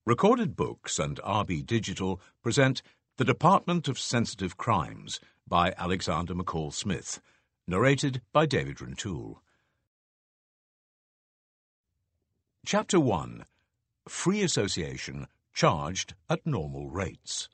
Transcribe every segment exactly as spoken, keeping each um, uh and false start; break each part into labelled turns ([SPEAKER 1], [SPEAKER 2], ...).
[SPEAKER 1] Recorded Books and R B Digital present The Department of Sensitive Crimes by Alexander McCall Smith, narrated by David Rintoul. Chapter one. Free Association Charged at Normal Rates.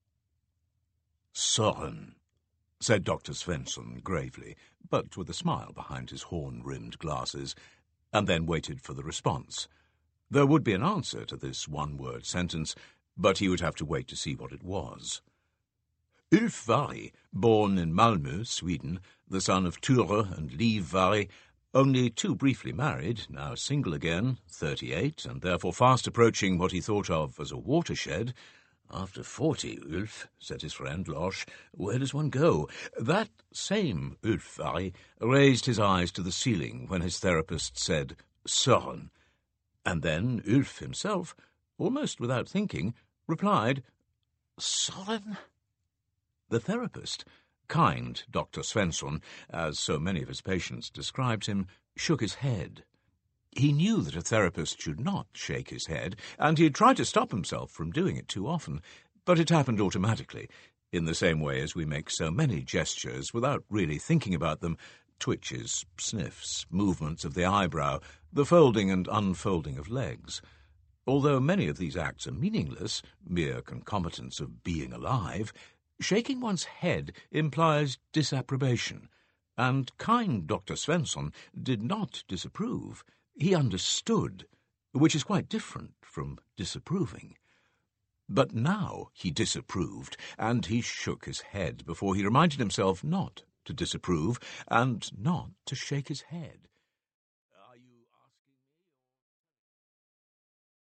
[SPEAKER 1] Sören, said Doctor Svensson gravely, but with a smile behind his horn-rimmed glasses, and then waited for the response. There would be an answer to this one-word sentence, but he would have to wait to see what it was. Ulf Varg, born in Malmö, Sweden, the son of Ture and Liv Varg, only too briefly married, now single again, thirty-eight, and therefore fast approaching what he thought of as a watershed. After forty, Ulf, said his friend Losh, where does one go? That same Ulf Varg raised his eyes to the ceiling when his therapist said, Sören. And then Ulf himself, almost without thinking, replied, Sören? The therapist, kind Doctor Svensson, as so many of his patients described him, shook his head. He knew that a therapist should not shake his head, and he had tried to stop himself from doing it too often, but it happened automatically, in the same way as we make so many gestures without really thinking about them, twitches, sniffs, movements of the eyebrow, the folding and unfolding of legs. Although many of these acts are meaningless, mere concomitants of being alive, shaking one's head implies disapprobation, and kind Doctor Svensson did not disapprove. He understood, which is quite different from disapproving. But now he disapproved, and he shook his head before he reminded himself not to disapprove and not to shake his head.